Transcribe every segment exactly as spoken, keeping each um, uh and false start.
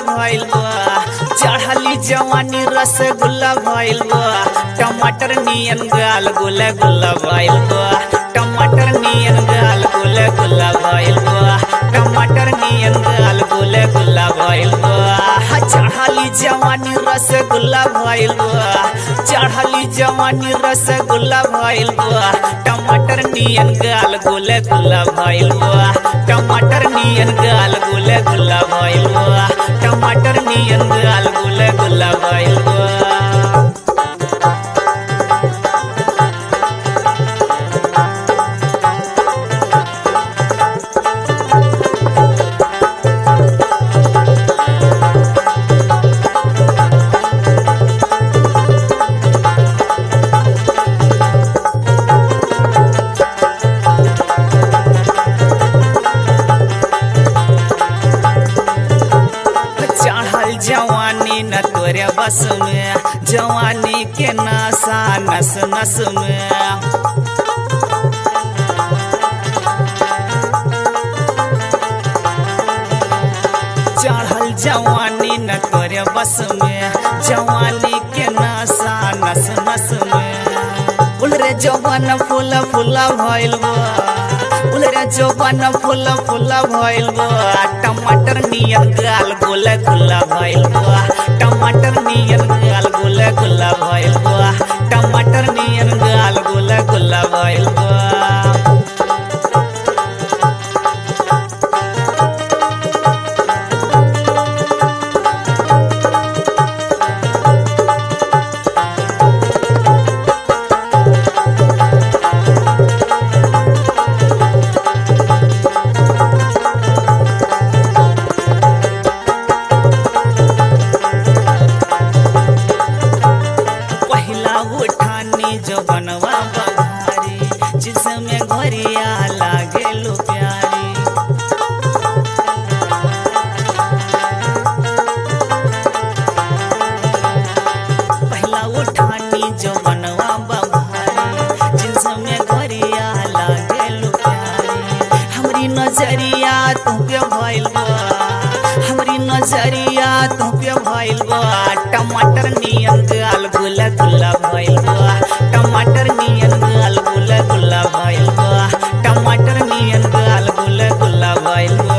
भइल बा चढ़ली जवानी रसगुल्ला भइल बा टमाटर नियन गाल गुला गुला भइल बा टमाटर नियन गाल गुला गुला भइल बा टमाटर नियन गाल गुला गुला भइल बा चढ़ली जवानी रसगुल्ला भइल बा चढ़ली जवानी रसगुल्ला भइल बा टमाटर नियन गाल गुला गुला भइल बा टमाटर नियन गाल गुला गुला भइल बा टमाटर नियन गाल गुला गुला भइल बा जवानी न तोरे बस में जवानी के नशा नस नस में चढ़ल जवानी न तोरे बस में जवानी के नशा नस नस में उलरे जवान फूला फूला भइल बा उलरे जवान फूला फूला भइल बा टमाटर नियन गाल गुला गुला भइल बा टमाटर नियन गाल गुला गुला भइल बा टमाटर नियन गाल गुला गुला भइल बा जो बनवा बघारी जिसमें घरिया लागे लो प्यारी पहला उठानी जो बनवा बघारी जिसमें घरिया लागे लो प्यारी हमरी नजरिया तू पे भइल बा हमरी नजरिया तू पे भइल बा टमाटर नियन गाल गुला गुला भइल बा टमाटर नियन गाल गुला गुला भइल बा टमाटर नियन गाल गुला गुला भइल बा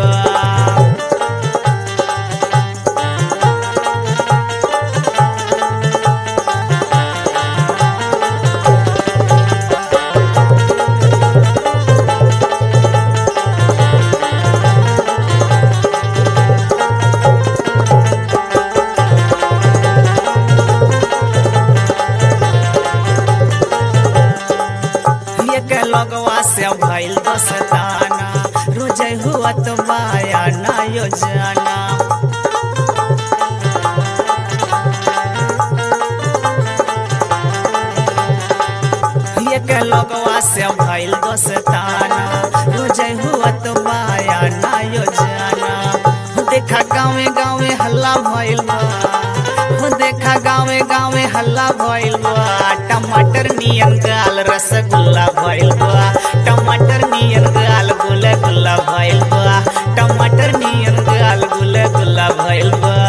लगवा से भइल दस्ताना रोजे हुआ तो माया ना योजना एक लगवा से भइल दस्ताना रोजे हुआ तो माया ना योजना देखा गाँवे गाँवे हल्ला भइल बा देखा गाँवे गाँवे हल्ला भइल बा टमाटर नियन गाल रसगुल्ला भइल बा टमाटर नियन गाल गुला गुला भइल बा टमाटर नियन गाल गुला गुला भइल बा